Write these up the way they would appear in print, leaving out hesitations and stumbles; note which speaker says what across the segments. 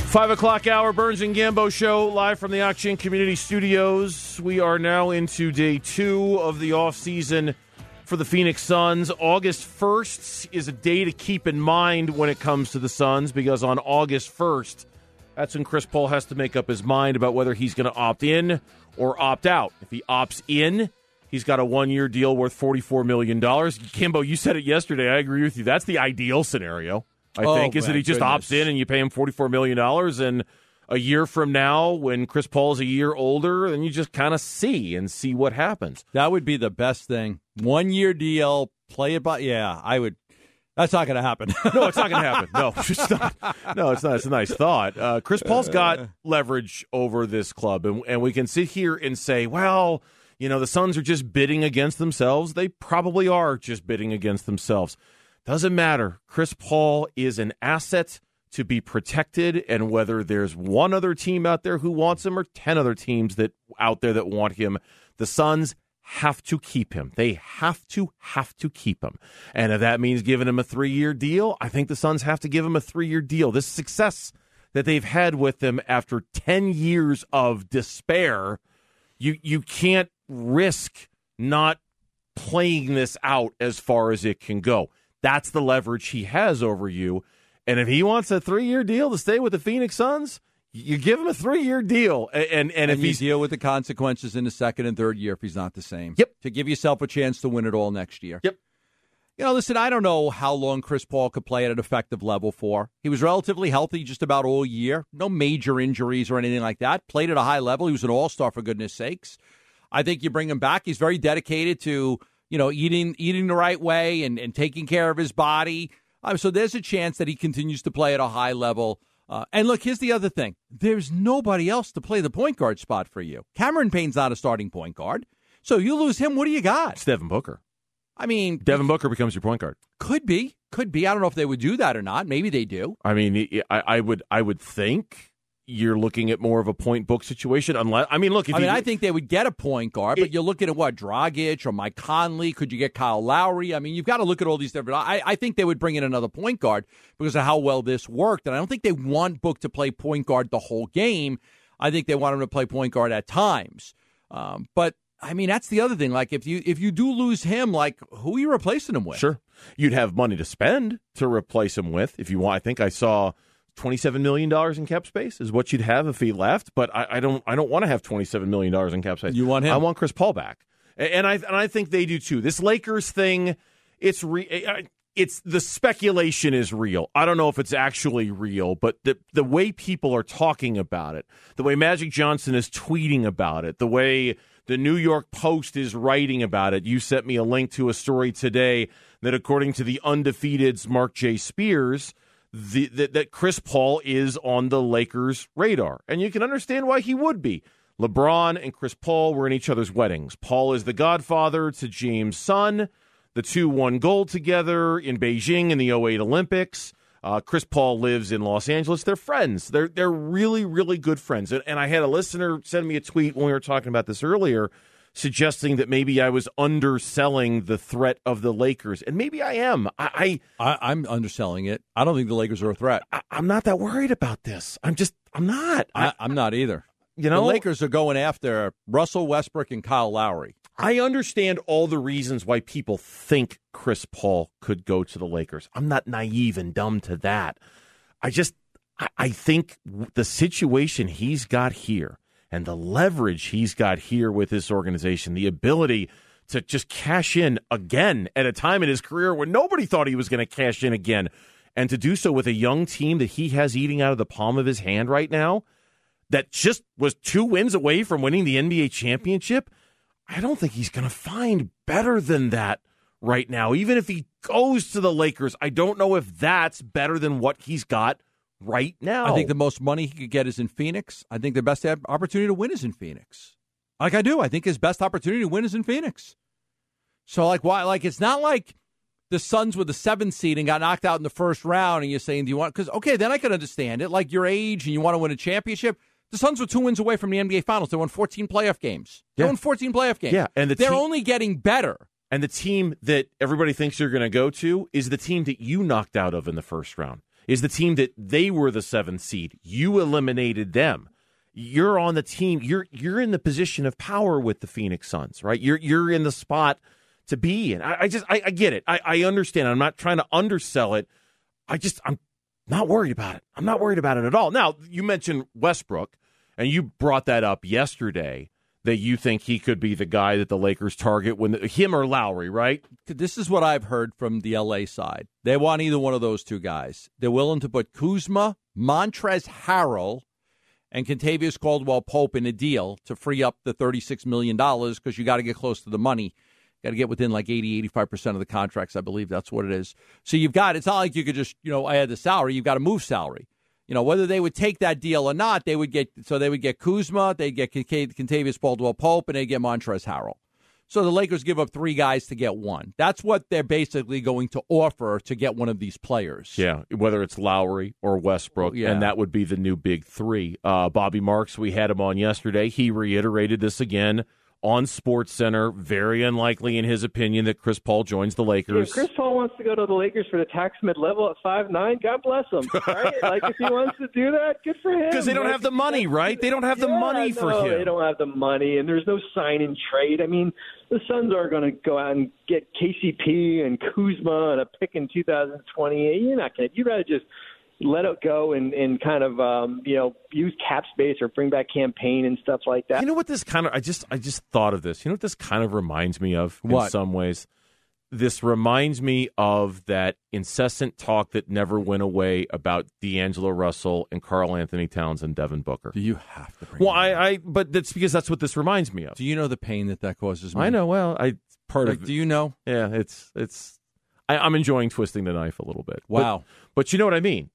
Speaker 1: 5 o'clock hour, Burns and Gambo show, live from the Auction Community Studios. We are now into day 2 of the offseason for the Phoenix Suns. August 1st is a day to keep in mind when it comes to the Suns, because on August 1st, that's when Chris Paul has to make up his mind about whether he's going to opt in or opt out. If he opts in, he's got a one-year deal worth $44 million. Kimbo, you said it yesterday. I agree with you. That's the ideal scenario. I think, is that he just opts in and you pay him $44 million, and a year from now, when Chris Paul is a year older, then you just kind of see what happens.
Speaker 2: That would be the best thing. 1-year deal, play it by, I would. That's not going to happen.
Speaker 1: No, it's not going to happen. No, it's not. No, it's not. It's a nice thought. Chris Paul's got leverage over this club, and we can sit here and say, well, the Suns are just bidding against themselves. They probably are just bidding against themselves. Doesn't matter. Chris Paul is an asset to be protected, and whether there's one other team out there who wants him or 10 other teams out there that want him, the Suns have to keep him. They have to keep him. And if that means giving him a 3-year deal, I think the Suns have to give him a 3-year deal. This success that they've had with him after 10 years of despair, you can't risk not playing this out as far as it can go. That's the leverage he has over you. And if he wants a 3-year deal to stay with the Phoenix Suns, you give him a 3-year deal. And if
Speaker 2: you deal with the consequences in the second and third year if he's not the same.
Speaker 1: Yep.
Speaker 2: To give yourself a chance to win it all next year.
Speaker 1: Yep.
Speaker 2: Listen, I don't know how long Chris Paul could play at an effective level for. He was relatively healthy just about all year. No major injuries or anything like that. Played at a high level. He was an all-star, for goodness sakes. I think you bring him back. He's very dedicated to eating the right way and taking care of his body. So there's a chance that he continues to play at a high level. And look, here's the other thing. There's nobody else to play the point guard spot for you. Cameron Payne's not a starting point guard. So you lose him, what do you got?
Speaker 1: It's Devin Booker.
Speaker 2: I mean,
Speaker 1: Devin Booker becomes your point guard.
Speaker 2: Could be. I don't know if they would do that or not. Maybe they do.
Speaker 1: I mean, I would think you're looking at more of a point book situation.
Speaker 2: I think they would get a point guard, but you're looking at what, Dragic or Mike Conley? Could you get Kyle Lowry? I mean, you've got to look at all these different. I think they would bring in another point guard because of how well this worked, and I don't think they want Book to play point guard the whole game. I think they want him to play point guard at times. But I mean, that's the other thing. Like, if you do lose him, like, who are you replacing him with?
Speaker 1: Sure, you'd have money to spend to replace him with if you want. I think I saw $27 million in cap space is what you'd have if he left, but I don't want to have $27 million in cap space.
Speaker 2: You want him?
Speaker 1: I want Chris Paul back, and I think they do too. This Lakers thing, it's the speculation is real. I don't know if it's actually real, but the way people are talking about it, the way Magic Johnson is tweeting about it, the way the New York Post is writing about it. You sent me a link to a story today that, according to the Undefeated's Mark J. Spears, that Chris Paul is on the Lakers' radar. And you can understand why he would be. LeBron and Chris Paul were in each other's weddings. Paul is the godfather to James' son. The two won gold together in Beijing in the '08 Olympics. Chris Paul lives in Los Angeles. They're friends. They're really, really good friends. And I had a listener send me a tweet when we were talking about this earlier, suggesting that maybe I was underselling the threat of the Lakers. And maybe I am.
Speaker 2: I'm underselling it. I don't think the Lakers are a threat.
Speaker 1: I'm not that worried about this. I'm not.
Speaker 2: I'm not either. The Lakers are going after Russell Westbrook and Kyle Lowry.
Speaker 1: I understand all the reasons why people think Chris Paul could go to the Lakers. I'm not naive and dumb to that. I think the situation he's got here and the leverage he's got here with this organization, the ability to just cash in again at a time in his career when nobody thought he was going to cash in again, and to do so with a young team that he has eating out of the palm of his hand right now, that just was 2 wins away from winning the NBA championship, I don't think he's going to find better than that right now. Even if he goes to the Lakers, I don't know if that's better than what he's got right now.
Speaker 2: I think the most money he could get is in Phoenix. I think the best opportunity to win is in Phoenix. Like I do. I think his best opportunity to win is in Phoenix. So, why? It's not like the Suns were the 7th seed and got knocked out in the first round, and you're saying, do you want? Because, okay, then I can understand it. Like, your age and you want to win a championship. The Suns were 2 wins away from the NBA Finals. They won 14 playoff games. They won 14 playoff games.
Speaker 1: Yeah, and
Speaker 2: they're only getting better.
Speaker 1: And the team that everybody thinks you're going to go to is the team that you knocked out of in the first round. is the team that they were the 7th seed. You eliminated them. You're on the team. You're in the position of power with the Phoenix Suns, right? You're in the spot to be in. I get it. I understand. I'm not trying to undersell it. I'm not worried about it. I'm not worried about it at all. Now, you mentioned Westbrook, and you brought that up yesterday, that you think he could be the guy that the Lakers target him or Lowry, right?
Speaker 2: This is what I've heard from the L.A. side. They want either one of those two guys. They're willing to put Kuzma, Montrezl Harrell, and Kentavious Caldwell-Pope in a deal to free up the $36 million because you got to get close to the money. Got to get within like 85% of the contracts, I believe that's what it is. So it's not like you could just, add the salary. You've got to move salary. Whether they would take that deal or not, they would get Kuzma, they'd get Kentavious Caldwell-Pope, and they'd get Montrezl Harrell. So the Lakers give up 3 guys to get 1. That's what they're basically going to offer to get one of these players.
Speaker 1: Yeah, whether it's Lowry or Westbrook, and that would be the new big 3. Bobby Marks, we had him on yesterday. He reiterated this again on SportsCenter. Very unlikely, in his opinion, that Chris Paul joins the Lakers.
Speaker 3: If Chris Paul wants to go to the Lakers for the tax mid-level at 5'9", God bless him. Right? Like, if he wants to do that, good for him.
Speaker 1: Because they don't have the money, right? They don't have the money for him.
Speaker 3: They don't have the money, and there's no sign and trade. I mean, the Suns are going to go out and get KCP and Kuzma and a pick in 2020. You're not going to. You'd rather just let it go and kind of use cap space or bring back campaign and stuff like that.
Speaker 1: You know what this kind of I just thought of this. You know what this kind of reminds me of in some ways? This reminds me of that incessant talk that never went away about D'Angelo Russell and Karl Anthony Towns and Devin Booker.
Speaker 2: Do you have to bring that up?
Speaker 1: But that's because that's what this reminds me of.
Speaker 2: Do you know the pain that causes me?
Speaker 1: I know. Well,
Speaker 2: do you know?
Speaker 1: Yeah, I'm enjoying twisting the knife a little bit.
Speaker 2: Wow.
Speaker 1: But you know what I mean?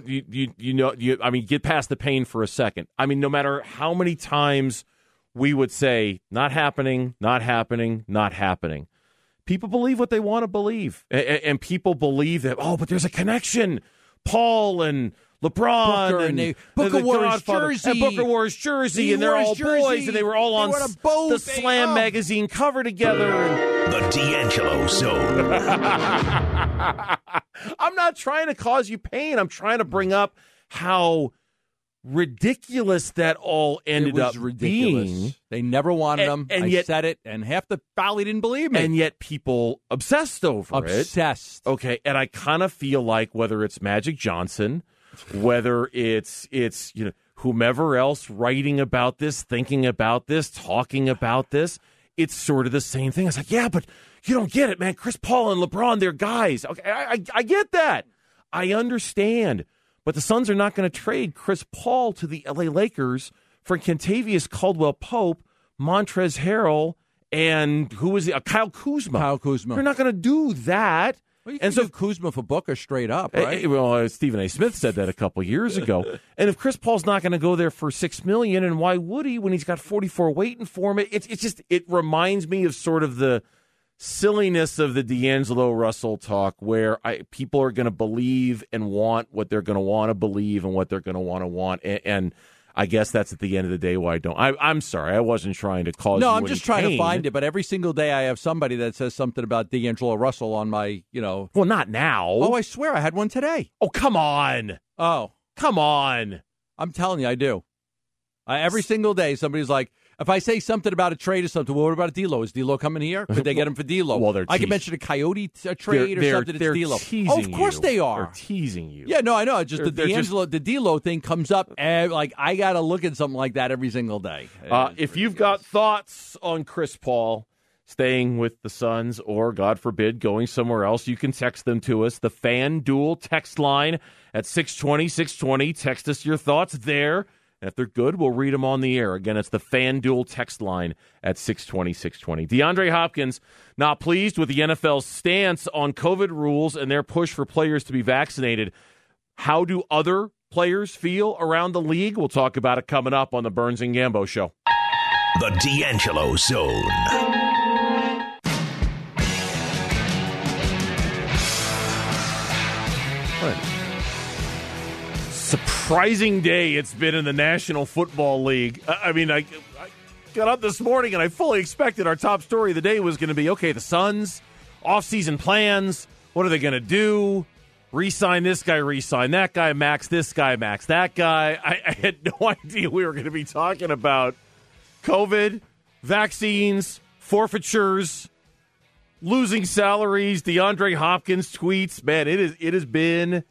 Speaker 1: I mean, get past the pain for a second. I mean, no matter how many times we would say, not happening, not happening, not happening, people believe what they want to believe. And people believe that, but there's a connection. Paul and LeBron
Speaker 2: Booker wore his jersey.
Speaker 1: And Booker wore his jersey, and they're all boys, and they were all on the Slam magazine cover together.
Speaker 4: The D'Angelo Zone.
Speaker 1: I'm not trying to cause you pain. I'm trying to bring up how ridiculous that all ended up being.
Speaker 2: They never wanted him. I said it, and half the valley didn't believe me.
Speaker 1: And yet people obsessed over it.
Speaker 2: Obsessed.
Speaker 1: Okay, and I kind of feel like whether it's Magic Johnson, whether it's whomever else writing about this, thinking about this, talking about this, it's sort of the same thing. It's like, yeah, but you don't get it, man. Chris Paul and LeBron, they're guys. Okay, I get that. I understand. But the Suns are not going to trade Chris Paul to the L.A. Lakers for Kentavious Caldwell-Pope, Montrezl Harrell, and Kyle Kuzma.
Speaker 2: Kyle Kuzma.
Speaker 1: They're not going to do that.
Speaker 2: Well, you can do Kuzma for Booker straight up, right?
Speaker 1: Stephen A. Smith said that a couple years ago. And if Chris Paul's not going to go there for $6 million, and why would he when he's got 44 waiting for him? It reminds me of sort of the silliness of the D'Angelo Russell talk, where people are going to believe and want what they're going to want to believe and what they're going to want. And I guess that's at the end of the day why I don't. I'm sorry. I wasn't trying to cause you
Speaker 2: I'm just trying
Speaker 1: pain.
Speaker 2: To find it. But every single day I have somebody that says something about D'Angelo Russell on my,
Speaker 1: Well, not now.
Speaker 2: Oh, I swear I had one today.
Speaker 1: Oh, come on.
Speaker 2: Oh.
Speaker 1: Come on.
Speaker 2: I'm telling you, I do. Every single day somebody's like, if I say something about a trade or something, well, what about D'Lo? Is D'Lo coming here? Could they get him for D'Lo?
Speaker 1: Well,
Speaker 2: I can mention a Coyote trade or something. It's D'Lo.
Speaker 1: Oh,
Speaker 2: of course they are.
Speaker 1: They're teasing you.
Speaker 2: Yeah, no, I know. It's just the D'Lo thing comes up, and I got to look at something like that every single day.
Speaker 1: If you've got thoughts on Chris Paul staying with the Suns or, God forbid, going somewhere else, you can text them to us. The FanDuel text line at 620-620. Text us your thoughts there. And if they're good, we'll read them on the air. Again, it's the FanDuel text line at 620-620. DeAndre Hopkins not pleased with the NFL's stance on COVID rules and their push for players to be vaccinated. How do other players feel around the league? We'll talk about it coming up on the Burns and Gambo Show.
Speaker 4: The D'Angelo Zone.
Speaker 1: Surprising day it's been in the National Football League. I got up this morning and I fully expected our top story of the day was going to be, okay, the Suns, off-season plans, what are they going to do? Re-sign this guy, re-sign that guy, max this guy, max that guy. I had no idea we were going to be talking about COVID, vaccines, forfeitures, losing salaries, DeAndre Hopkins tweets. Man, it has been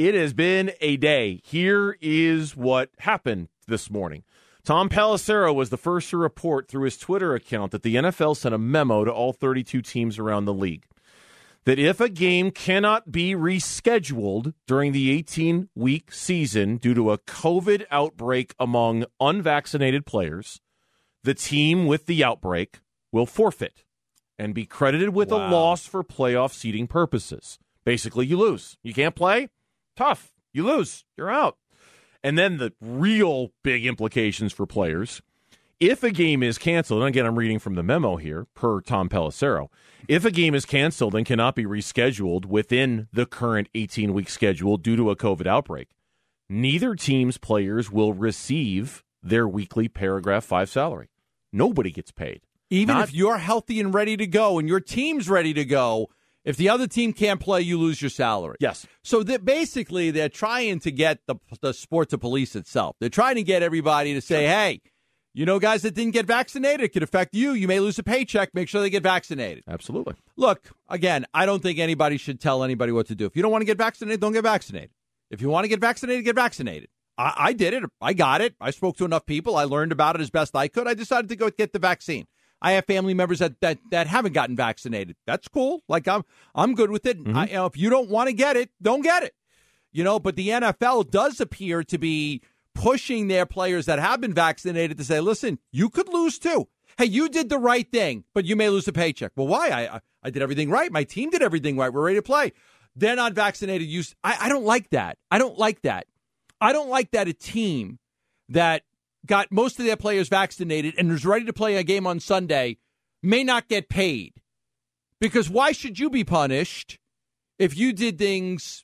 Speaker 1: a day. Here is what happened this morning. Tom Pelissero was the first to report through his Twitter account that the NFL sent a memo to all 32 teams around the league that if a game cannot be rescheduled during the 18-week season due to a COVID outbreak among unvaccinated players, the team with the outbreak will forfeit and be credited with a loss for playoff seeding purposes. Basically, you lose. You can't play? Tough. You lose. You're out. And then the real big implications for players. If a game is canceled, and again, I'm reading from the memo here, per Tom Pelissero, if a game is canceled and cannot be rescheduled within the current 18-week schedule due to a COVID outbreak, neither team's players will receive their weekly paragraph 5 salary. Nobody gets paid.
Speaker 2: Even if you're healthy and ready to go and your team's ready to go, if the other team can't play, you lose your salary.
Speaker 1: Yes.
Speaker 2: So basically, they're trying to get the sport to police itself. They're trying to get everybody to say, hey, you know, guys that didn't get vaccinated, it could affect you. You may lose a paycheck. Make sure they get vaccinated.
Speaker 1: Absolutely.
Speaker 2: Look, again, I don't think anybody should tell anybody what to do. If you don't want to get vaccinated, don't get vaccinated. If you want to get vaccinated, get vaccinated. I did it. I got it. I spoke to enough people. I learned about it as best I could. I decided to go get the vaccine. I have family members that haven't gotten vaccinated. That's cool. Like I'm good with it.
Speaker 1: Mm-hmm.
Speaker 2: If you don't want to get it, don't get it. You know, but the NFL does appear to be pushing their players that have been vaccinated to say, listen, you could lose too. Hey, you did the right thing, but you may lose a paycheck. Well, why? I did everything right. My team did everything right. We're ready to play. They're not vaccinated. I don't like that. I don't like that. I don't like that a team that got most of their players vaccinated and is ready to play a game on Sunday may not get paid. Because why should you be punished if you did things,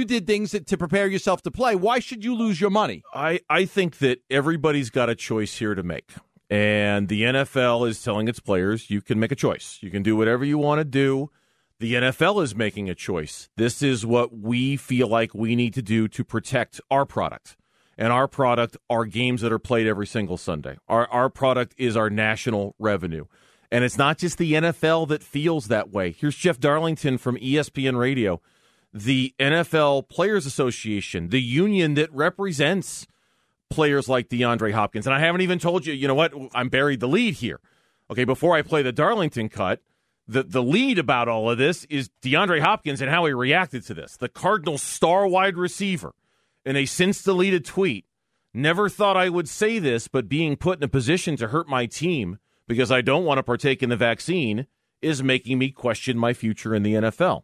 Speaker 2: to prepare yourself to play? Why should you lose your money?
Speaker 1: I think that everybody's got a choice here to make. And the NFL is telling its players, you can make a choice. You can do whatever you want to do. The NFL is making a choice. This is what we feel like we need to do to protect our product. And our product are games that are played every single Sunday. Our product is our national revenue. And it's not just the NFL that feels that way. Here's Jeff Darlington from ESPN Radio. The NFL Players Association, the union that represents players like DeAndre Hopkins. And I haven't even told you, you know what, I'm buried the lead here. Okay, before I play the Darlington cut, the lead about all of this is DeAndre Hopkins and how he reacted to this. The Cardinals' star wide receiver, in a since-deleted tweet, never thought I would say this, but being put in a position to hurt my team because I don't want to partake in the vaccine is making me question my future in the NFL.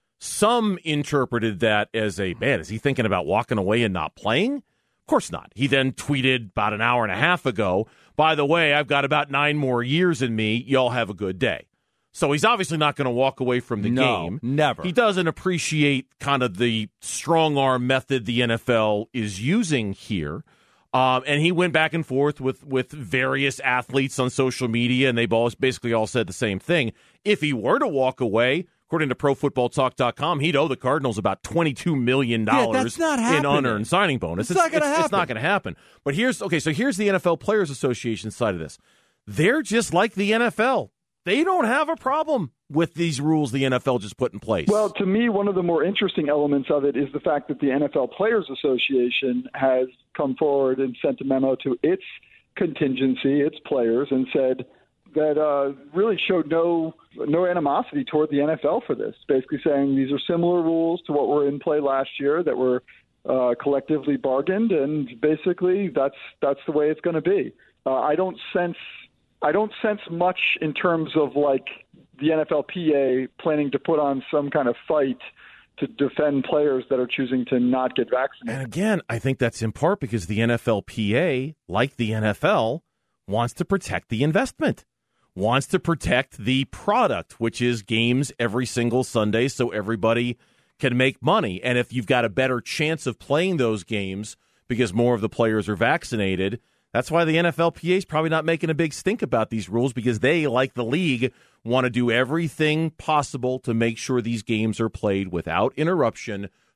Speaker 1: Some interpreted that as is he thinking about walking away and not playing? Of course not. He then tweeted about an hour and a half ago, by the way, I've got about 9 more years in me. Y'all have a good day. So he's obviously not going to walk away from the game.
Speaker 2: Never.
Speaker 1: He doesn't appreciate kind of the strong arm method the NFL is using here. And he went back and forth with various athletes on social media, and they've basically all said the same thing. If he were to walk away, according to ProFootballTalk.com, he'd owe the Cardinals about $22 million in unearned signing bonus.
Speaker 2: It's not going to happen.
Speaker 1: It's not going to happen. But here's the NFL Players Association side of this. They're just like the NFL. They don't have a problem with these rules the NFL just put in place.
Speaker 5: Well, to me, one of the more interesting elements of it is the fact that the NFL Players Association has come forward and sent a memo to its contingency, its players, and said that really showed no animosity toward the NFL for this, basically saying these are similar rules to what were in play last year that were collectively bargained, and basically that's the way it's going to be. I don't sense much in terms of like the NFLPA planning to put on some kind of fight to defend players that are choosing to not get vaccinated.
Speaker 1: And again, I think that's in part because the NFLPA, like the NFL, wants to protect the investment, wants to protect the product, which is games every single Sunday so everybody can make money. And if you've got a better chance of playing those games because more of the players are vaccinated, that's why the NFLPA is probably not making a big stink about these rules, because they, like the league, want to do everything possible to make sure these games are played without interruption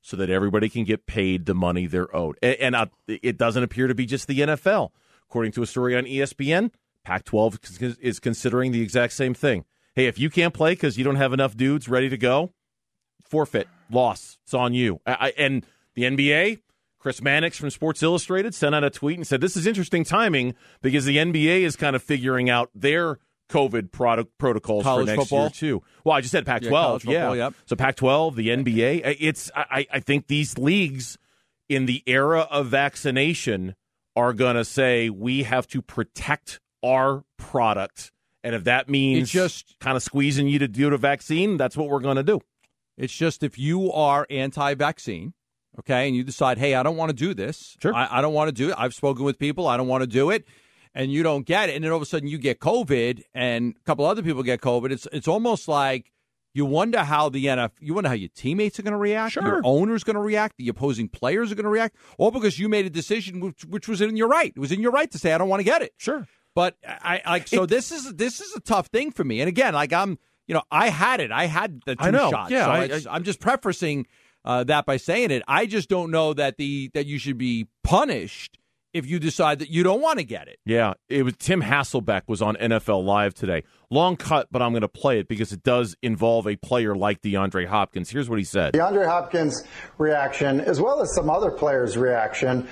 Speaker 1: so that everybody can get paid the money they're owed. And it doesn't appear to be just the NFL. According to a story on ESPN, Pac-12 is considering the exact same thing. Hey, if you can't play because you don't have enough dudes ready to go, forfeit, loss, it's on you. And the NBA, Chris Mannix from Sports Illustrated sent out a tweet and said, this is interesting timing because the NBA is kind of figuring out their COVID protocols
Speaker 2: college
Speaker 1: for next
Speaker 2: football?
Speaker 1: year, too. Well, I just said Pac-12.
Speaker 2: college football, yep.
Speaker 1: So Pac-12, the NBA, I think these leagues in the era of vaccination are going to say we have to protect our product. And if that means just kind of squeezing you to do the vaccine, that's what we're going to do.
Speaker 2: It's just if you are anti-vaccine, okay, and you decide, hey, I don't want to do this.
Speaker 1: Sure.
Speaker 2: I don't want to do it. I've spoken with people. I don't want to do it. And you don't get it. And then all of a sudden you get COVID and a couple other people get COVID. It's almost like you wonder how you wonder how your teammates are going to react,
Speaker 1: Sure.
Speaker 2: your owner's going to react, the opposing players are going to react, all because you made a decision which was in your right. It was in your right to say, I don't want to get it.
Speaker 1: Sure.
Speaker 2: But this is a tough thing for me. And again, I had it. I had the two shots.
Speaker 1: Yeah,
Speaker 2: so I'm just prefacing that by saying it. I just don't know that you should be punished if you decide that you don't want to get it.
Speaker 1: Yeah, it was Tim Hasselbeck was on NFL Live today. Long cut, but I'm going to play it because it does involve a player like DeAndre Hopkins. Here's what he said.
Speaker 6: DeAndre Hopkins' reaction, as well as some other players' reaction,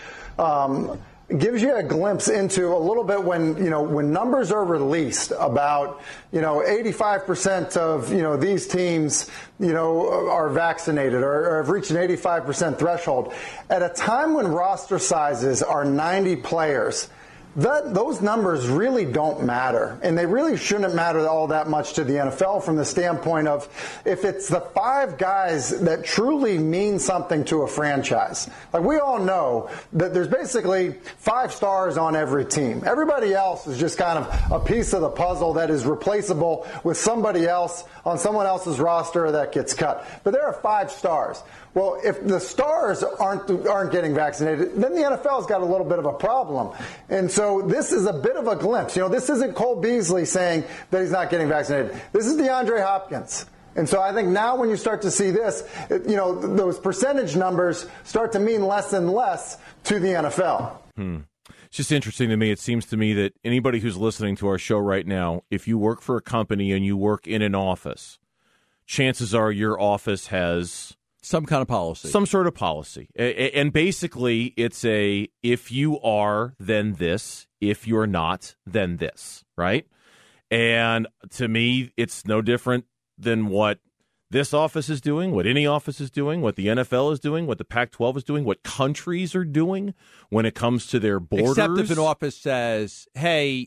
Speaker 6: gives you a glimpse into a little bit when numbers are released about 85% of these teams are vaccinated or have reached an 85% threshold at a time when roster sizes are 90 players. Those numbers really don't matter, and they really shouldn't matter all that much to the NFL from the standpoint of if it's the 5 guys that truly mean something to a franchise. Like we all know that there's basically 5 stars on every team. Everybody else is just kind of a piece of the puzzle that is replaceable with somebody else on someone else's roster that gets cut. But there are 5 stars. Well, if the stars aren't getting vaccinated, then the NFL's got a little bit of a problem. And so this is a bit of a glimpse. This isn't Cole Beasley saying that he's not getting vaccinated. This is DeAndre Hopkins. And so I think now when you start to see this, those percentage numbers start to mean less and less to the NFL.
Speaker 1: It's just interesting to me. It seems to me that anybody who's listening to our show right now, if you work for a company and you work in an office, chances are your office has
Speaker 2: some kind of policy.
Speaker 1: Some sort of policy. And basically, it's if you are, then this. If you're not, then this, right? And to me, it's no different than what this office is doing, what any office is doing, what the NFL is doing, what the Pac-12 is doing, what countries are doing when it comes to their borders.
Speaker 2: Except if an office says, hey,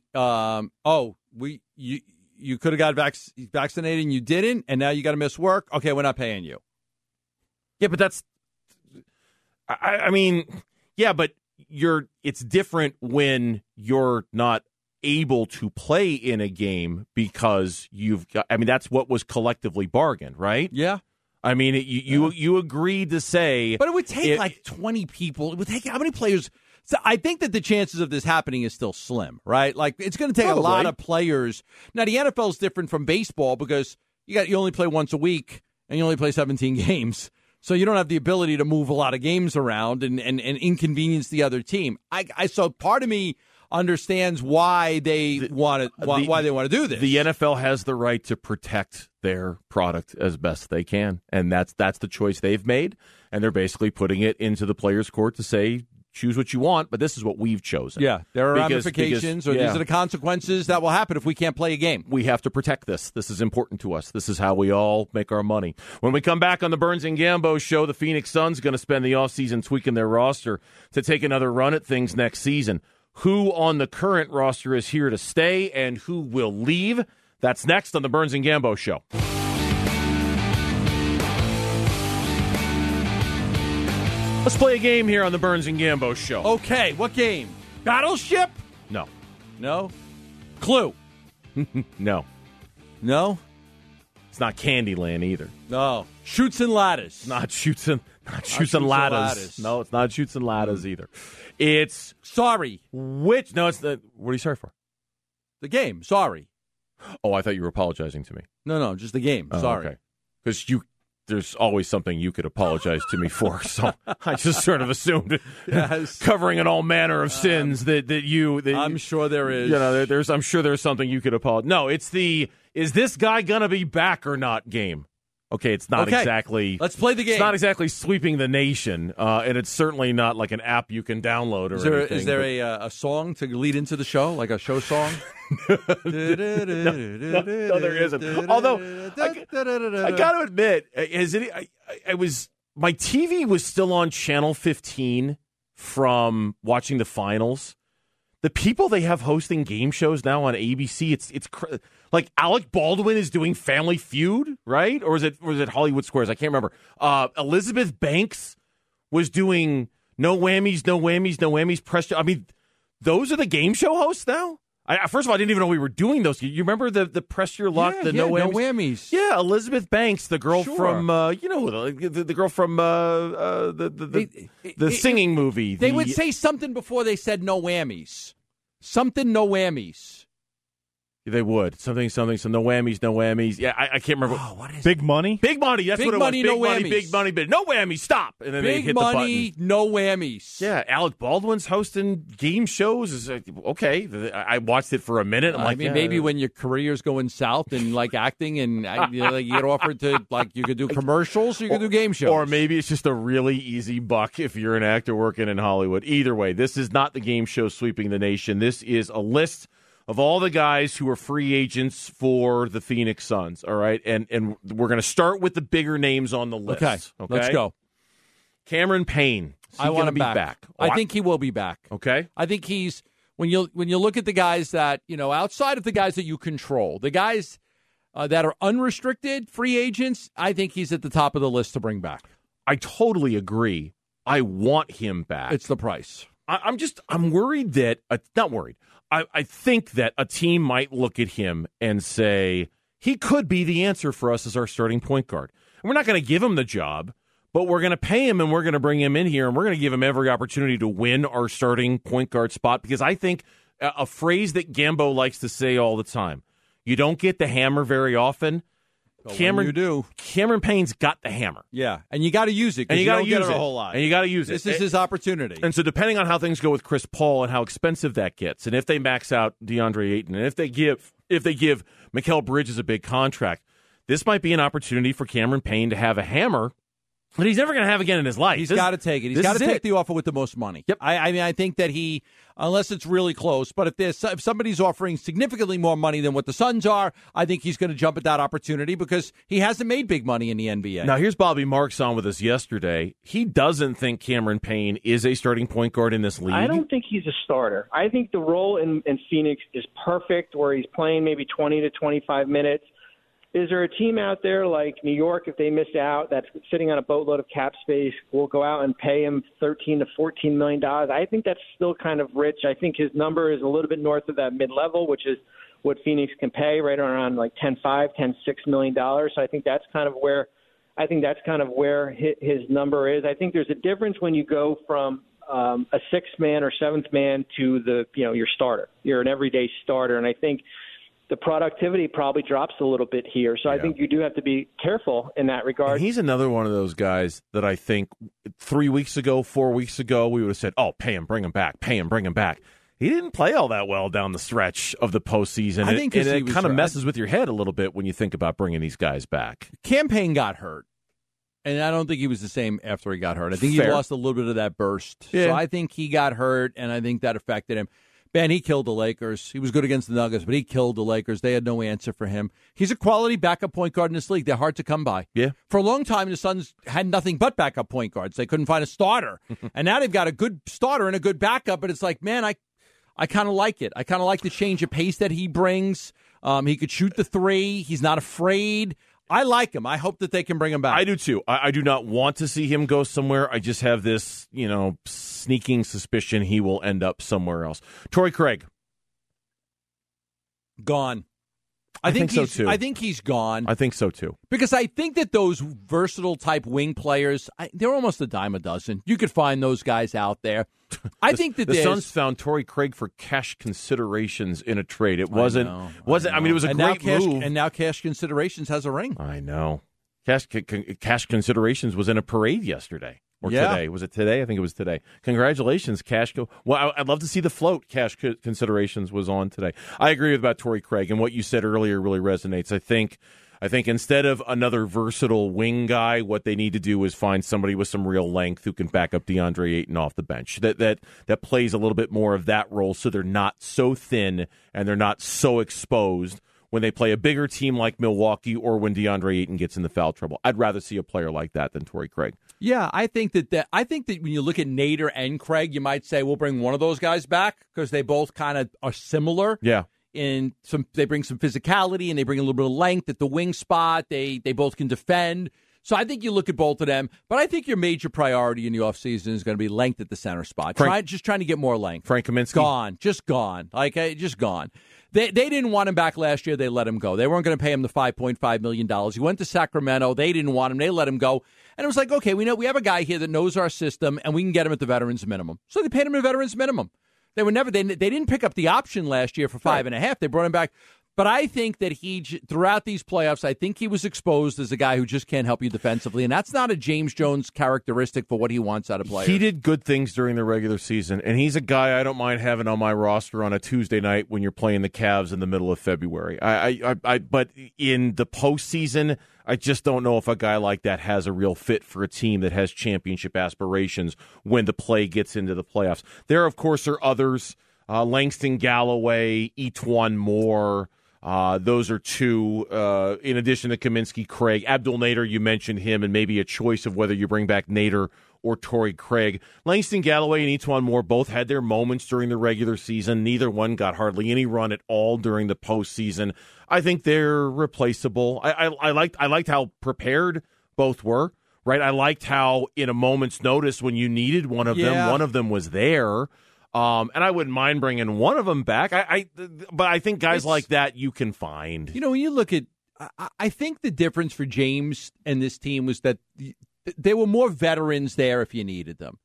Speaker 2: you could have got vaccinated and you didn't, and now you got to miss work. Okay, we're not paying you.
Speaker 1: Yeah, but that's, but it's different when you're not able to play in a game because that's what was collectively bargained, right?
Speaker 2: Yeah.
Speaker 1: You agreed to say.
Speaker 2: But it would take 20 people. It would take how many players? So I think that the chances of this happening is still slim, right? Like it's going to take a lot of players. Now, the NFL is different from baseball because you only play once a week and you only play 17 games. So you don't have the ability to move a lot of games around and inconvenience the other team. So part of me understands why they want to do this.
Speaker 1: The NFL has the right to protect their product as best they can, and that's the choice they've made. And they're basically putting it into the players' court to say, choose what you want, but this is what we've chosen.
Speaker 2: Yeah, there are ramifications, or these are the consequences that will happen if we can't play a game.
Speaker 1: We have to protect this. This is important to us. This is how we all make our money. When we come back on the Burns and Gambo show, the Phoenix Suns going to spend the offseason tweaking their roster to take another run at things next season. Who on the current roster is here to stay and who will leave? That's next on the Burns and Gambo show. Let's play a game here on the Burns and Gambo show.
Speaker 2: Okay, what game? Battleship?
Speaker 1: No.
Speaker 2: No? Clue?
Speaker 1: No.
Speaker 2: No?
Speaker 1: It's not Candyland either.
Speaker 2: No. Shoots and ladders.
Speaker 1: Not shoots and ladders. No, it's not shoots and ladders either. It's
Speaker 2: sorry.
Speaker 1: Which? No, it's the. What are you sorry for?
Speaker 2: The game. Sorry.
Speaker 1: Oh, I thought you were apologizing to me.
Speaker 2: No, just the game. Sorry.
Speaker 1: Okay. Because you there's always something you could apologize to me for. So I just sort of assumed
Speaker 2: Yes.
Speaker 1: covering in all manner of sins that
Speaker 2: I'm sure there is.
Speaker 1: You know, I'm sure there's something you could apologize. No, it's the is this guy gonna be back or not game. Okay, it's not exactly.
Speaker 2: Let's play the game.
Speaker 1: It's not exactly sweeping the nation, and it's certainly not like an app you can download or anything.
Speaker 2: Is there a song to lead into the show, like a show song?
Speaker 1: No, there isn't. Although I got to admit, my TV was still on channel 15 from watching the finals. The people they have hosting game shows now on ABC, it's like Alec Baldwin is doing Family Feud, right? Or was it Hollywood Squares? I can't remember. Elizabeth Banks was doing No Whammies, No Whammies, No Whammies. I mean, those are the game show hosts now? First of all, I didn't even know we were doing those. You remember the Press Your Luck, No Whammies?
Speaker 2: No Whammies.
Speaker 1: Yeah, Elizabeth Banks, the girl from the girl from the singing movie.
Speaker 2: They would say something before they said no whammies. Something no whammies.
Speaker 1: They would. Something, so no whammies, no whammies. Yeah, I can't remember.
Speaker 2: Oh, what is
Speaker 7: Big Money?
Speaker 1: Big Money, that's
Speaker 2: Big
Speaker 1: what it
Speaker 2: Money,
Speaker 1: was.
Speaker 2: no
Speaker 1: Big Money,
Speaker 2: whammies.
Speaker 1: Big Money, but no whammies, stop. And then they
Speaker 2: Big
Speaker 1: hit
Speaker 2: Money,
Speaker 1: the button.
Speaker 2: no whammies.
Speaker 1: Yeah, Alec Baldwin's hosting game shows. Okay, I watched it for a minute. I'm like,
Speaker 2: maybe when your career's going south and like acting and you get offered to, like, you could do commercials or you could do game shows.
Speaker 1: Or maybe it's just a really easy buck if you're an actor working in Hollywood. Either way, this is not the game show sweeping the nation. This is a list of all the guys who are free agents for the Phoenix Suns, all right? And we're going to start with the bigger names on the list.
Speaker 2: Okay, let's go.
Speaker 1: Cameron Payne.
Speaker 2: I want
Speaker 1: to
Speaker 2: him back. I think he will be back.
Speaker 1: Okay.
Speaker 2: I think he's when you look at the guys that, outside of the guys that you control, the guys that are unrestricted free agents, I think he's at the top of the list to bring back.
Speaker 1: I totally agree. I want him back.
Speaker 2: It's the price.
Speaker 1: I'm worried that not worried. I think that a team might look at him and say, he could be the answer for us as our starting point guard. And we're not going to give him the job, but we're going to pay him and we're going to bring him in here and we're going to give him every opportunity to win our starting point guard spot, because I think a phrase that Gambo likes to say all the time, you don't get the hammer very often.
Speaker 2: You do.
Speaker 1: Cameron Payne's got the hammer.
Speaker 2: Yeah, and you got to use it.
Speaker 1: And you got to
Speaker 2: use
Speaker 1: it
Speaker 2: a whole lot.
Speaker 1: And you got to use it.
Speaker 2: This is his opportunity.
Speaker 1: And so, depending on how things go with Chris Paul and how expensive that gets, and if they max out DeAndre Ayton, and if they give Mikal Bridges a big contract, this might be an opportunity for Cameron Payne to have a hammer that he's never going to have again in his life.
Speaker 2: He's got to take it. He's got to take the offer with the most money.
Speaker 1: Yep.
Speaker 2: I think that he, unless it's really close, but if somebody's offering significantly more money than what the Suns are, I think he's going to jump at that opportunity because he hasn't made big money in the NBA.
Speaker 1: Now, here's Bobby Marks on with us yesterday. He doesn't think Cameron Payne is a starting point guard in this league.
Speaker 3: I don't think he's a starter. I think the role in Phoenix is perfect, where he's playing maybe 20 to 25 minutes. Is there a team out there like New York, if they miss out, that's sitting on a boatload of cap space, will go out and pay him $13 to $14 million? I think that's still kind of rich. I think his number is a little bit north of that mid-level, which is what Phoenix can pay, right around like $10.5, $10.6 million. So I think that's kind of where his number is. I think there's a difference when you go from a sixth man or seventh man to your starter. You're an everyday starter, and I think the productivity probably drops a little bit here. So I think you do have to be careful in that regard.
Speaker 1: And he's another one of those guys that I think 3 weeks ago, 4 weeks ago, we would have said, pay him, bring him back, pay him, bring him back. He didn't play all that well down the stretch of the postseason.
Speaker 2: I think
Speaker 1: it kind of messes with your head a little bit when you think about bringing these guys back.
Speaker 2: Cam Payne got hurt, and I don't think he was the same after he got hurt. I think he lost a little bit of that burst. Yeah. So I think he got hurt, and I think that affected him. Ben, he killed the Lakers. He was good against the Nuggets, but he killed the Lakers. They had no answer for him. He's a quality backup point guard in this league. They're hard to come by.
Speaker 1: Yeah.
Speaker 2: For a long time, the Suns had nothing but backup point guards. They couldn't find a starter. And now they've got a good starter and a good backup, but it's like, man, I kind of like it. I kind of like the change of pace that he brings. He could shoot the three. He's not afraid. I like him. I hope that they can bring him back.
Speaker 1: I do, too. I do not want to see him go somewhere. I just have this, sneaking suspicion he will end up somewhere else. Torrey Craig.
Speaker 2: Gone.
Speaker 1: I think so, too.
Speaker 2: I think he's gone.
Speaker 1: I think so, too.
Speaker 2: Because I think that those versatile type wing players, they're almost a dime a dozen. You could find those guys out there. I think that
Speaker 1: the Suns found Torrey Craig for cash considerations in a trade. It wasn't.
Speaker 2: I know.
Speaker 1: I mean, it was a great move.
Speaker 2: And now cash considerations has a ring.
Speaker 1: I know. Cash Considerations was in a parade yesterday. Or today. Was it today? I think it was today. Congratulations, Cash. Well, I'd love to see the float Cash Considerations was on today. I agree about Torrey Craig, and what you said earlier really resonates. I think instead of another versatile wing guy, what they need to do is find somebody with some real length who can back up DeAndre Ayton off the bench. That plays a little bit more of that role, so they're not so thin and they're not so exposed when they play a bigger team like Milwaukee or when DeAndre Ayton gets in the foul trouble. I'd rather see a player like that than Torrey Craig.
Speaker 2: Yeah, I think that when you look at Nader and Craig, you might say we'll bring one of those guys back because they both kind of are similar.
Speaker 1: Yeah.
Speaker 2: They bring some physicality and they bring a little bit of length at the wing spot. They both can defend. So I think you look at both of them, but I think your major priority in the offseason is going to be length at the center spot. Just trying to get more length.
Speaker 1: Frank Kaminsky?
Speaker 2: Gone. Just gone. Just gone. They didn't want him back last year. They let him go. They weren't going to pay him the $5.5 million. He went to Sacramento. They didn't want him. They let him go. And it was like, okay, we have a guy here that knows our system, and we can get him at the veterans minimum. So they paid him a veterans minimum. They didn't pick up the option last year for $5.5. They brought him back. But I think that throughout these playoffs, I think he was exposed as a guy who just can't help you defensively. And that's not a James Jones characteristic for what he wants out of players.
Speaker 1: He did good things during the regular season, and he's a guy I don't mind having on my roster on a Tuesday night when you're playing the Cavs in the middle of February. But in the postseason, I just don't know if a guy like that has a real fit for a team that has championship aspirations when the play gets into the playoffs. There, of course, are others. Langston Galloway, Etuan Moore. Those are two, in addition to Kaminsky, Craig. Abdul Nader, you mentioned him, and maybe a choice of whether you bring back Nader or Torrey Craig. Langston Galloway and Etuan Moore both had their moments during the regular season. Neither one got hardly any run at all during the postseason. I think they're replaceable. I liked how prepared both were, right? I liked how, in a moment's notice, when you needed one of them was there. And I wouldn't mind bringing one of them back. But I think guys like that you can find.
Speaker 2: When you look at, I think the difference for James and this team was that there were more veterans there if you needed them.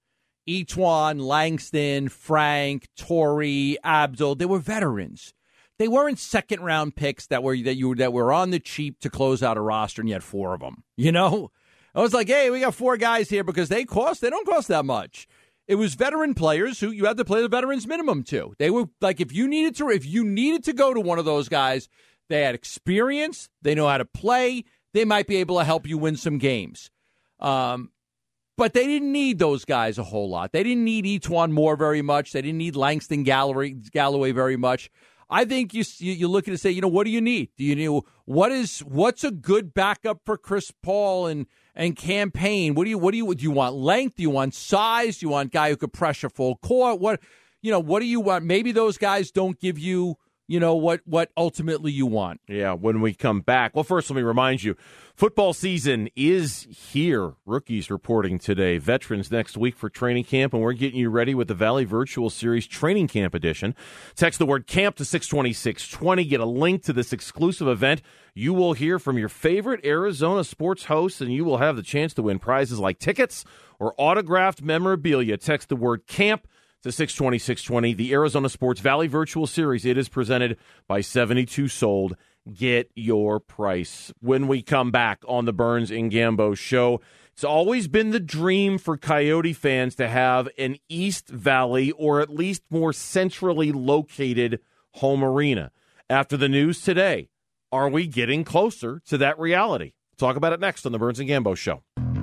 Speaker 2: Etuan, Langston, Frank, Torrey, Abdul, they were veterans. They weren't second-round picks that were on the cheap to close out a roster, and you had four of them. I was like, hey, we got four guys here because they don't cost that much. It was veteran players who you had to play the veterans minimum to. They were like, if you needed to go to one of those guys, they had experience, they know how to play, they might be able to help you win some games. But they didn't need those guys a whole lot. They didn't need Etuan Moore very much. They didn't need Langston Galloway very much. I think you look at it and say, what do you need? Do you need what's a good backup for Chris Paul and campaign? Do you want length? Do you want size? Do you want a guy who could pressure full court? What do you want? Maybe those guys don't give you what ultimately you want.
Speaker 1: Yeah, when we come back. Well, first, let me remind you, football season is here. Rookies reporting today. Veterans next week for training camp, and we're getting you ready with the Valley Virtual Series Training Camp Edition. Text the word CAMP to 620-620. Get a link to this exclusive event. You will hear from your favorite Arizona sports hosts, and you will have the chance to win prizes like tickets or autographed memorabilia. Text the word CAMP to 620-620, the Arizona Sports Valley Virtual Series. It is presented by 72 Sold. Get your price. When we come back on the Burns and Gambo Show, it's always been the dream for Coyote fans to have an East Valley or at least more centrally located home arena. After the news today, are we getting closer to that reality? Talk about it next on the Burns and Gambo Show.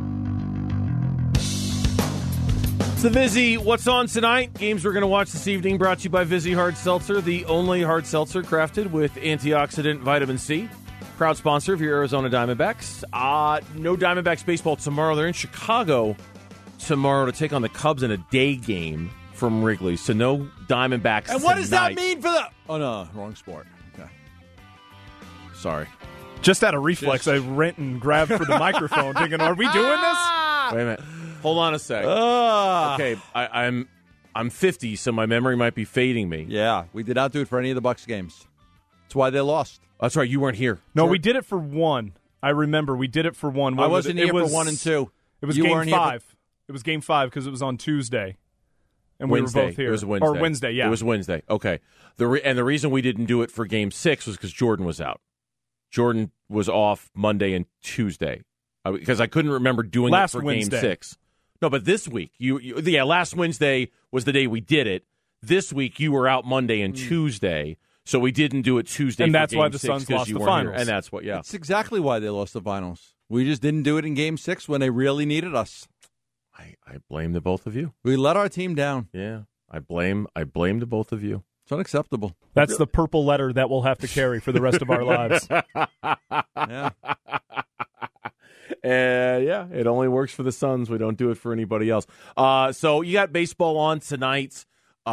Speaker 1: It's the Vizzy What's On Tonight. Games we're going to watch this evening brought to you by Vizzy Hard Seltzer, the only hard seltzer crafted with antioxidant vitamin C. Proud sponsor of your Arizona Diamondbacks. No Diamondbacks baseball tomorrow. They're in Chicago tomorrow to take on the Cubs in a day game from Wrigley. So no Diamondbacks
Speaker 2: And what
Speaker 1: tonight.
Speaker 2: does that mean for the... Oh, no, wrong sport. Okay.
Speaker 1: Sorry.
Speaker 7: Just out of reflex, I went and grabbed for the microphone thinking, are we doing this?
Speaker 1: Wait a minute. Hold on a sec. Okay, I'm 50, so my memory might be fading me.
Speaker 2: Yeah, we did not do it for any of the Bucs games. That's why they lost.
Speaker 1: That's right, you weren't here.
Speaker 7: No, we did it for one. I remember we did it for one.
Speaker 2: I wasn't here for 1 and 2.
Speaker 7: It was Game 5. It was Game 5 because it was on Tuesday. And
Speaker 1: Wednesday.
Speaker 7: We were both here.
Speaker 1: It was Wednesday.
Speaker 7: Or Wednesday, yeah.
Speaker 1: It was Wednesday. Okay. And the reason we didn't do it for Game 6 was because Jordan was out. Jordan was off Monday and Tuesday. because I couldn't remember doing
Speaker 7: Last
Speaker 1: it for
Speaker 7: Wednesday.
Speaker 1: Game 6. No, but this week, last Wednesday was the day we did it. This week, you were out Monday and Tuesday, so we didn't do it Tuesday.
Speaker 7: And
Speaker 1: for
Speaker 7: that's
Speaker 1: Game
Speaker 7: why the
Speaker 1: 6
Speaker 7: Suns
Speaker 1: 'cause
Speaker 7: lost
Speaker 1: you
Speaker 7: the
Speaker 1: weren't here.
Speaker 7: finals.
Speaker 1: And that's what,
Speaker 2: That's exactly why they lost the finals. We just didn't do it in Game 6 when they really needed us.
Speaker 1: I blame the both of you.
Speaker 2: We let our team down.
Speaker 1: Yeah, I blame the both of you.
Speaker 2: It's unacceptable.
Speaker 7: That's the purple letter that we'll have to carry for the rest of our lives.
Speaker 2: Yeah.
Speaker 1: Yeah, it only works for the Suns. We don't do it for anybody else. So you got baseball on tonight.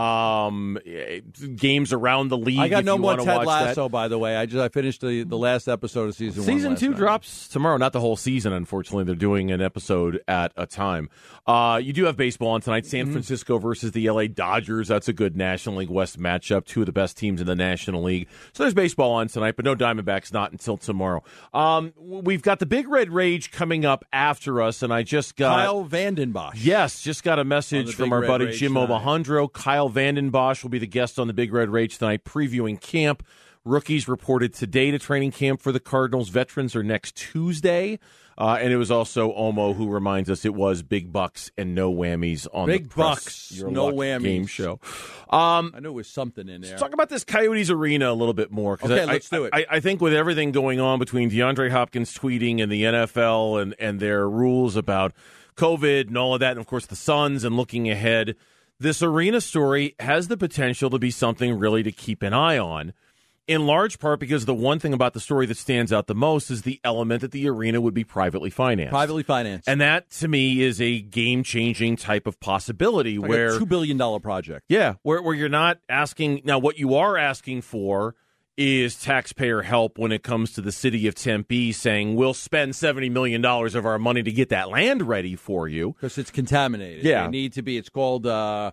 Speaker 1: Games around the league.
Speaker 2: I got
Speaker 1: if
Speaker 2: no
Speaker 1: you
Speaker 2: more
Speaker 1: wanna
Speaker 2: Ted
Speaker 1: watch
Speaker 2: Lasso,
Speaker 1: that.
Speaker 2: by the way. I finished the last episode of season 1.
Speaker 1: Season
Speaker 2: last
Speaker 1: 2
Speaker 2: night.
Speaker 1: drops tomorrow. Not the whole season, unfortunately. They're doing an episode at a time. You do have baseball on tonight. San Francisco versus the LA Dodgers. That's a good National League West matchup. Two of the best teams in the National League. So there's baseball on tonight, but no Diamondbacks, not until tomorrow. We've got the Big Red Rage coming up after us, and I just got...
Speaker 2: Kyle Vanden Bosch.
Speaker 1: Yes, just got a message from
Speaker 2: Big
Speaker 1: our
Speaker 2: Red
Speaker 1: buddy
Speaker 2: Rage
Speaker 1: Jim
Speaker 2: tonight.
Speaker 1: Omohundro. Kyle Vanden Bosch will be the guest on the Big Red Rage tonight, previewing camp. Rookies reported today to training camp for the Cardinals. Veterans are next Tuesday. And it was also Omo who reminds us it was Big Bucks and no whammies on
Speaker 2: Big
Speaker 1: the Press
Speaker 2: Bucks,
Speaker 1: Your
Speaker 2: no
Speaker 1: Luck
Speaker 2: whammies.
Speaker 1: game show.
Speaker 2: I knew there was something in there.
Speaker 1: Let's talk about this Coyotes Arena a little bit more. 'Cause
Speaker 2: Okay, let's do it.
Speaker 1: I think with everything going on between DeAndre Hopkins tweeting and the NFL and their rules about COVID and all of that, and of course the Suns and looking ahead, this arena story has the potential to be something really to keep an eye on. In large part because the one thing about the story that stands out the most is the element that the arena would be privately financed.
Speaker 2: Privately financed.
Speaker 1: And that, to me, is a game-changing type of possibility
Speaker 2: Like
Speaker 1: where...
Speaker 2: a $2 billion project.
Speaker 1: Yeah, where you're not asking... Now, what you are asking for is taxpayer help when it comes to the city of Tempe saying, we'll spend $70 million of our money to get that land ready for you.
Speaker 2: Because it's contaminated.
Speaker 1: Yeah.
Speaker 2: It need to be, it's called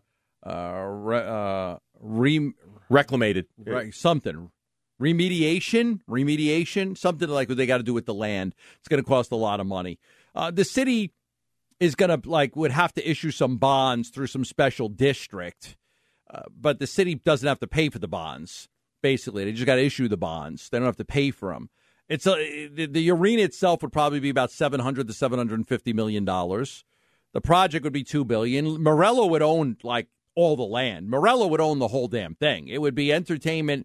Speaker 1: Reclamated.
Speaker 2: something. Remediation, something like what they got to do with the land. It's going to cost a lot of money. The city is going to would have to issue some bonds through some special district, but the city doesn't have to pay for the bonds. Basically, they just got to issue the bonds. They don't have to pay for them. It's the arena itself would probably be about $700 to $750 million. The project would be $2 billion. Morello would own all the land. Morello would own the whole damn thing. It would be entertainment.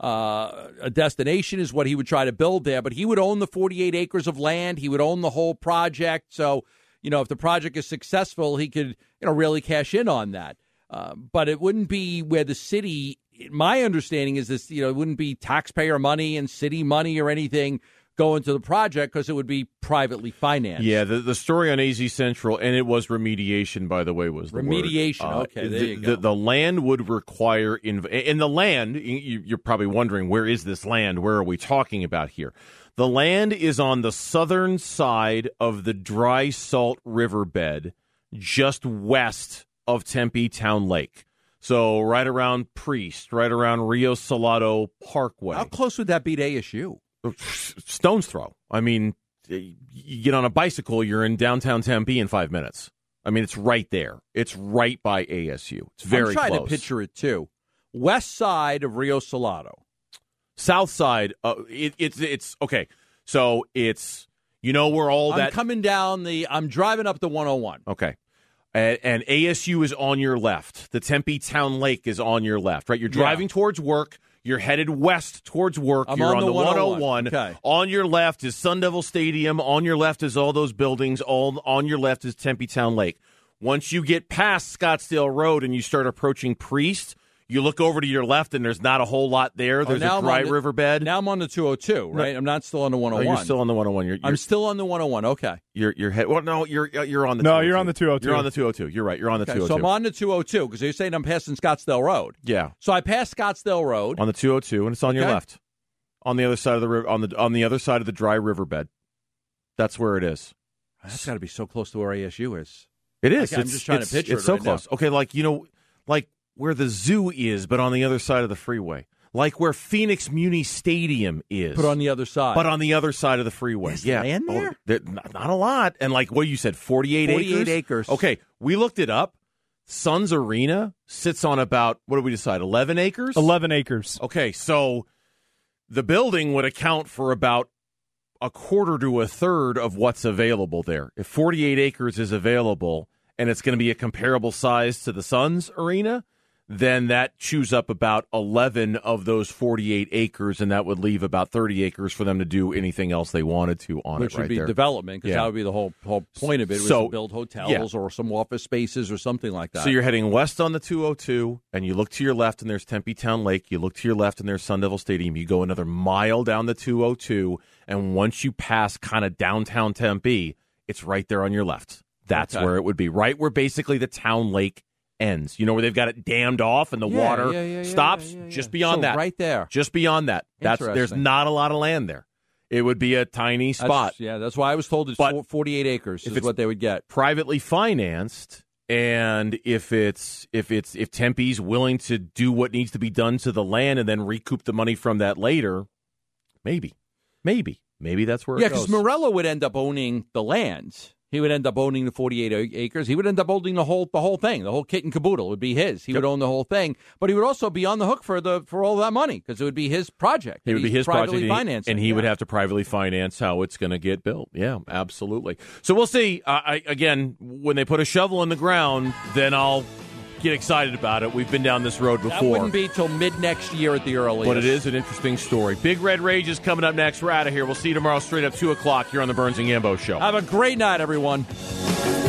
Speaker 2: A destination is what he would try to build there, but he would own the 48 acres of land. He would own the whole project. So, if the project is successful, he could, really cash in on that. But it wouldn't be where the city, my understanding is this, it wouldn't be taxpayer money and city money or anything going to the project because it would be privately financed.
Speaker 1: Yeah, the story on AZ Central, and it was remediation, by the way, was the
Speaker 2: remediation.
Speaker 1: word.
Speaker 2: Okay, there you go.
Speaker 1: The land would require, and the land, you're probably wondering, where is this land? Where are we talking about here? The land is on the southern side of the dry salt riverbed, just west of Tempe Town Lake. So right around Priest, right around Rio Salado Parkway.
Speaker 2: How close would that be to ASU?
Speaker 1: Stone's throw. I mean, you get on a bicycle, you're in downtown Tempe in 5 minutes. I mean, it's right there. It's right by ASU. It's very close.
Speaker 2: I'm trying to picture it, too. West side of Rio Salado.
Speaker 1: South side, it's okay. So it's, where all that...
Speaker 2: I'm driving up the 101.
Speaker 1: Okay. And ASU is on your left. The Tempe Town Lake is on your left, right? You're driving towards work. You're headed west towards work. You're on the 101.
Speaker 2: Okay.
Speaker 1: On your left is Sun Devil Stadium. On your left is all those buildings. All on your left is Tempe Town Lake. Once you get past Scottsdale Road and you start approaching Priest, you look over to your left and there's not a whole lot there. There's a dry riverbed.
Speaker 2: Now I'm on the 202, right?
Speaker 1: No,
Speaker 2: I'm not still on the 101.
Speaker 1: You're still on the 101.
Speaker 2: I'm still on the 101. Okay.
Speaker 1: You're on the 202.
Speaker 7: No, you're on the 202.
Speaker 1: You're on the 202. You're right. You're on the 202.
Speaker 2: So I'm on the 202 because you're saying I'm passing Scottsdale Road.
Speaker 1: Yeah.
Speaker 2: So I passed Scottsdale Road
Speaker 1: on the 202, and it's on your left, on the other side of the river, on the other side of the dry riverbed. That's where it is.
Speaker 2: That's got to be so close to where ASU is.
Speaker 1: It is.
Speaker 2: I'm just trying to picture it.
Speaker 1: It's so
Speaker 2: right
Speaker 1: close.
Speaker 2: Now.
Speaker 1: Okay, like where the zoo is, but on the other side of the freeway. Like where Phoenix Muni Stadium is.
Speaker 2: But on the other side.
Speaker 1: But on the other side of the freeway.
Speaker 2: There's land there?
Speaker 1: Not a lot. And like what you said, 48 acres?
Speaker 2: 48 acres.
Speaker 1: Okay, we looked it up. Suns Arena sits on about, what did we decide, 11 acres?
Speaker 7: 11 acres.
Speaker 1: Okay, so the building would account for about a quarter to a third of what's available there. If 48 acres is available and it's going to be a comparable size to the Suns arena, then that chews up about 11 of those 48 acres, and that would leave about 30 acres for them to do anything else they wanted to on
Speaker 2: Which
Speaker 1: it right
Speaker 2: would be
Speaker 1: there.
Speaker 2: development, because that would be the whole point of it, was to build hotels or some office spaces or something like that.
Speaker 1: So you're heading west on the 202, and you look to your left, and there's Tempe Town Lake. You look to your left, and there's Sun Devil Stadium. You go another mile down the 202, and once you pass kind of downtown Tempe, it's right there on your left. That's where it would be, right where basically the town lake ends. You know where they've got it dammed off and the water stops? Just beyond that.
Speaker 2: Right there.
Speaker 1: Just beyond that. There's not a lot of land there. It would be a tiny spot.
Speaker 2: That's why I was told it's 48 acres is what they would get.
Speaker 1: Privately financed, and if Tempe's willing to do what needs to be done to the land and then recoup the money from that later, maybe that's where it goes.
Speaker 2: Yeah, because Morello would end up owning the land. He would end up owning the 48 acres. He would end up owning the whole thing, the whole kit and caboodle would be his. He would own the whole thing, but he would also be on the hook for all that money, because it would be his project.
Speaker 1: It would be his project,
Speaker 2: and
Speaker 1: he would have to privately finance how it's going to get built. Yeah, absolutely. So we'll see. Again, when they put a shovel in the ground, then I'll get excited about it. We've been down this road before.
Speaker 2: That wouldn't be till mid-next year at the earliest.
Speaker 1: But it is an interesting story. Big Red Rage is coming up next. We're out of here. We'll see you tomorrow straight up 2 o'clock here on the Burns and Gambo Show.
Speaker 2: Have a great night, everyone.